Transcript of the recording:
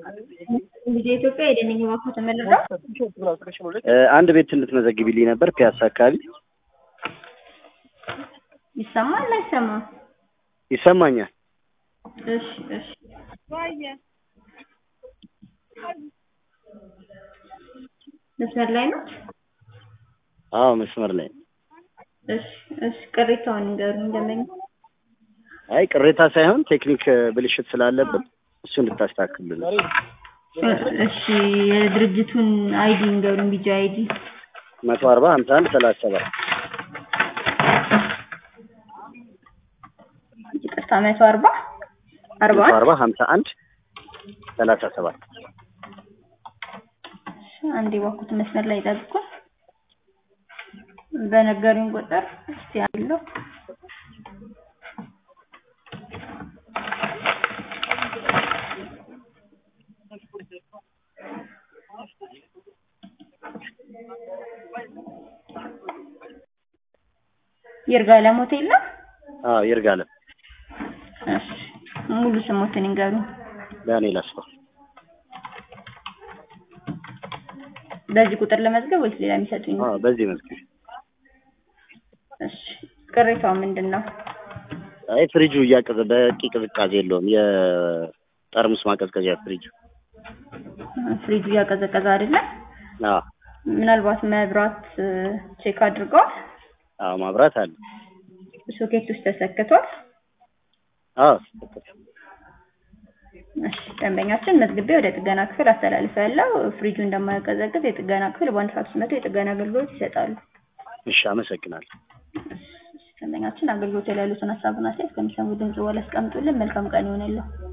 እንግዲህ ኢትዮጵያ የደንኝ ዋኮ ተመረጠው አንድ ቤት እንድትመዘግቢልኝ ነበር ፒያሳ አካባቢ። ይሰማል አይሰማም? ይሰማኛል። እሺ መስመር ላይ ነው? አዎ መስመር ላይ። እሺ ቅሬታውን ንገሩኝ እንደምን። አይ ቅሬታ ሳይሆን ቴክኒክ ብልሽት ስላለበት እሱ እንድታስተካክልልን። እሺ የድርጅቱን አይዲ ንገሩኝ። ቢጂ አይዲ 140 51 37 ይቅርታ 140 51 37 አንዴ ዋኩት መስመር ላይ ጠብቁ። በነገሩኝ ቁጥር እስቲ ያለው ይርጋለም ሆቴል ነው? አዎ ይርጋለም። እሺ ሙሉ ስሞትን ንገሩኝ። ዳንኤል አስፋው። በዚህ ቁጥር ለመዝገብ ወይስ ሌላ የሚሰጡኝ? አዎ በዚህ መዝገብ። እሺ ቅሬታው ምንድነው? አይ ፍሪጁ እያቀዘ በቂ ቅዝቃዜ የለውም። የጠርሙስ ማቀዝቀዣ ፍሪጁ እያቀዘቀዘ አይደለም? አዎ ምናልባት መብራት ቼክ አድርገዋል? አዎ ማብራት አለ። ሶኬት ውስጥ ተሰክቷል? አዎ። እሺ ደንበኛችን መዝግቤ ወደ ጥገና ክፍል አስተላልፋለሁ። ፍሪጁ እንደማያቀዘቅዝ የጥገና ክፍል በአንድ ሰዓት ውስጥ መጥተው የጥገና አገልግሎት ይሰጣሉ። እሺ አመሰግናለሁ። ደንበኛችን አገልግሎት ላይ ያሉትን ሀሳብና አስተያየት ከሚሰሙ ድምጽ በኋላ አስቀምጡልን። መልካም ቀን ይሁንልዎ።